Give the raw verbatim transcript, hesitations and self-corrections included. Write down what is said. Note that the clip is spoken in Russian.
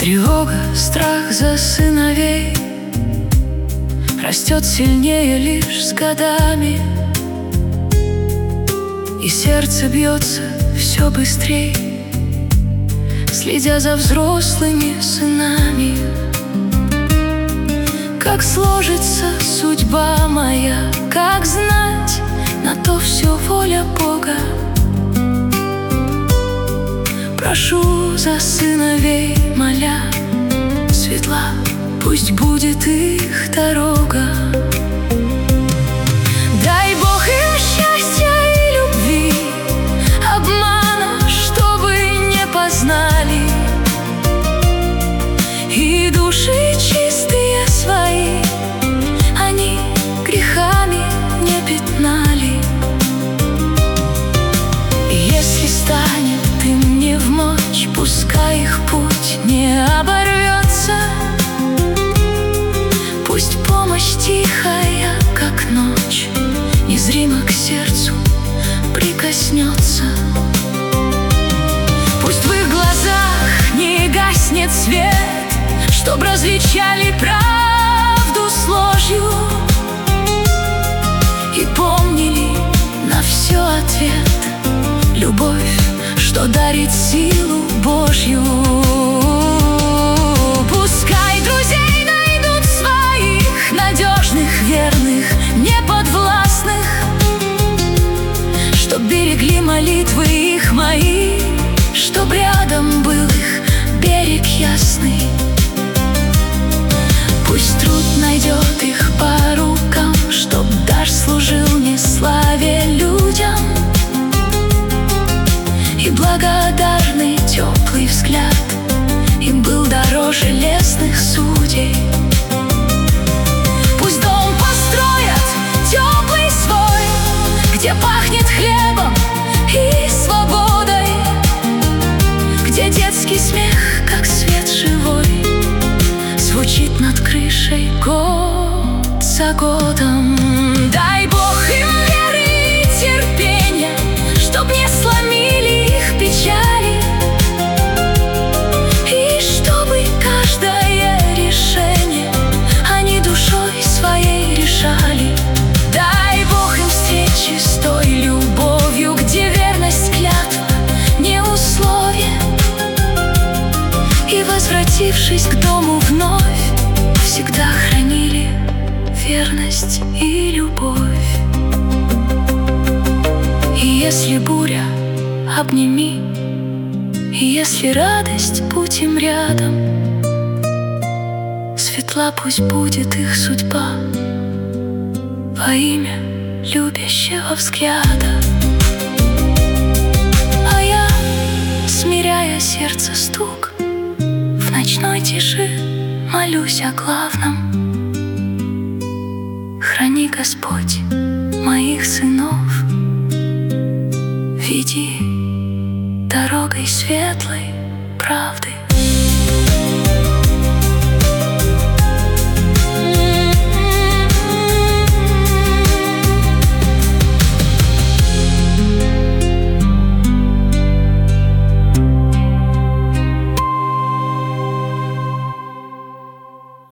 Тревога, страх за сыновей растет сильнее лишь с годами, и сердце бьется все быстрей, следя за взрослыми сынами. Как сложится судьба моя, как знать, на то все воля Бога. Прошу за сыновей, моля, светла пусть будет их дорога. Дай Бог им счастья и любви, обмана, чтобы не познали, и души чистые свои они грехами не пятнали. Если станет им не вмочь, пускай их путь не оборвется, пусть помощь тихая, как ночь, незримо к сердцу прикоснется. Пусть в их глазах не гаснет свет, чтоб различали правду с ложью и помнили на все ответ — любовь, что дарит силу Божью. Пускай друзей найдут своих, надежных, верных, неподвластных, чтоб берегли молитвы их мои, чтоб рядом был их берег ясный. Пусть труд найдет их по рукам, чтоб дар служил не славе людям, и благодарный теплый взгляд им был дороже лесных судей. Пусть дом построят теплый свой, где пахнет хлебом и свободой, где детский смех, как свет живой, звучит над крышей год за годом. Дай Бог им веры и терпения, чтоб не сломили их печали, и чтобы каждое решение они душой своей решали. Дай Бог им встречи с той любовью, где верность клятва не условие, и, возвратившись к дому вновь, всегда хранили верность и любовь. И если буря, обними, и если радость, будь им рядом. Светла пусть будет их судьба во имя любящего взгляда. А я, смиряя сердце стук, в ночной тиши молюсь о главном. Храни, Господь, моих сынов, веди дорогой светлой правды.